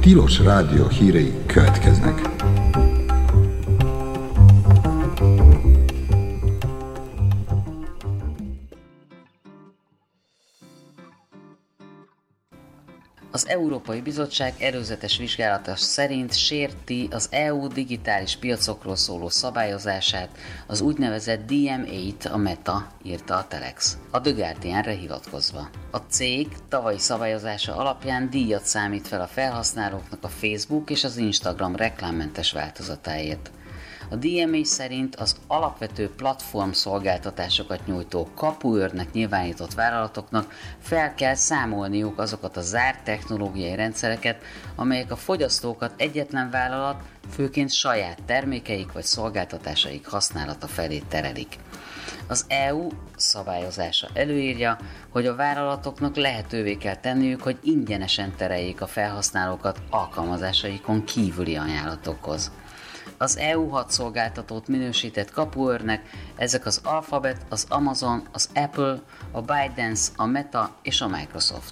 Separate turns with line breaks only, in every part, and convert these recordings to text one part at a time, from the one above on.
Tilos Rádió hírei következnek.
Az Európai Bizottság előzetes vizsgálata szerint sérti az EU digitális piacokról szóló szabályozását az úgynevezett DMA-t a Meta, írta a Telex, a The Guardianre hivatkozva. A cég tavalyi szabályozása alapján díjat számít fel a felhasználóknak a Facebook és az Instagram reklámmentes változatáért. A DMA szerint az alapvető platform szolgáltatásokat nyújtó kapuőrnek nyilvánított vállalatoknak fel kell számolniuk azokat a zárt technológiai rendszereket, amelyek a fogyasztókat egyetlen vállalat, főként saját termékeik vagy szolgáltatásaik használata felé terelik. Az EU szabályozása előírja, hogy a vállalatoknak lehetővé kell tenniük, hogy ingyenesen tereljék a felhasználókat alkalmazásaikon kívüli ajánlatokhoz. Az EU 6 szolgáltatót minősített kapuőrnek ezek az Alphabet, az Amazon, az Apple, a ByteDance, a Meta és a Microsoft.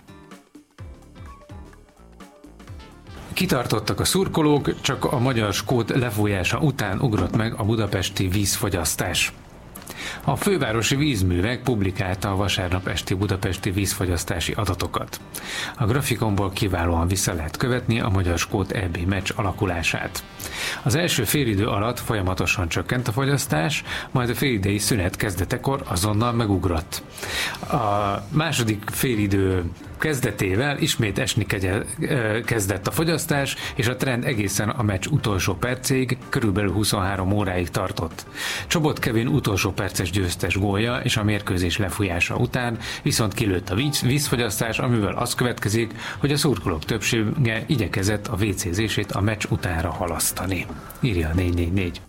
Kitartottak a szurkolók, csak a magyar skót lefújása után ugrott meg a budapesti vízfogyasztás. A fővárosi vízművek publikálta a vasárnap esti budapesti vízfogyasztási adatokat. A grafikonból kiválóan vissza lehet követni a magyar-skót EB meccs alakulását. Az első félidő alatt folyamatosan csökkent a fogyasztás, majd a félidei szünet kezdetekor azonnal megugrott. A második félidő kezdetével ismét esni kezdett a fogyasztás, és a trend egészen a meccs utolsó percéig, körülbelül 23 óráig tartott. Csobot Kevin utolsó perces győztes gólja és a mérkőzés lefújása után viszont kilőtt a vízfogyasztás, amivel az következik, hogy a szurkolók többsége igyekezett a WC-zését a meccs utánra halasztani. Írja a 444.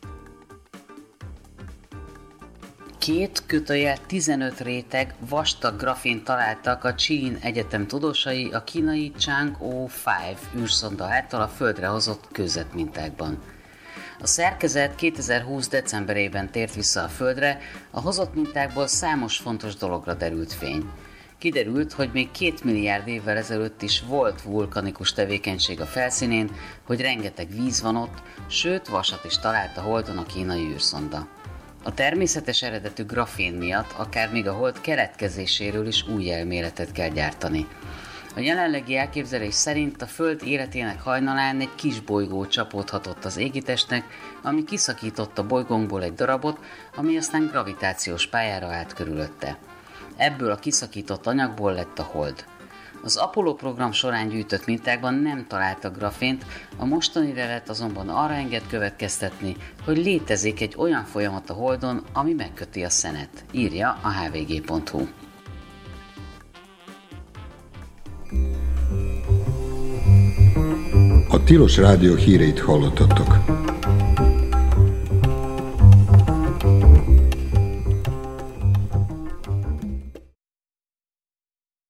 15 réteg vastag grafént találtak a Csín Egyetem tudósai a kínai Chang'e-5 űrszonda által a Földre hozott kőzetmintákban. A szerkezet 2020. decemberében tért vissza a Földre, a hozott mintákból számos fontos dologra derült fény. Kiderült, hogy még 2 milliárd évvel ezelőtt is volt vulkanikus tevékenység a felszínén, hogy rengeteg víz van ott, sőt vasat is talált a Holdon a kínai űrszonda. A természetes eredetű grafén miatt akár még a Hold keletkezéséről is új elméletet kell gyártani. A jelenlegi elképzelés szerint a Föld életének hajnalán egy kis bolygó csapódhatott az égitestnek, ami kiszakította bolygónkból egy darabot, ami aztán gravitációs pályára állt körülötte. Ebből a kiszakított anyagból lett a Hold. Az Apollo program során gyűjtött mintákban nem találtak grafént, a mostani lelet azonban arra enged következtetni, hogy létezik egy olyan folyamat a Holdon, ami megköti a szenet, írja a hvg.hu.
A Tilos Rádió híreit hallottatok.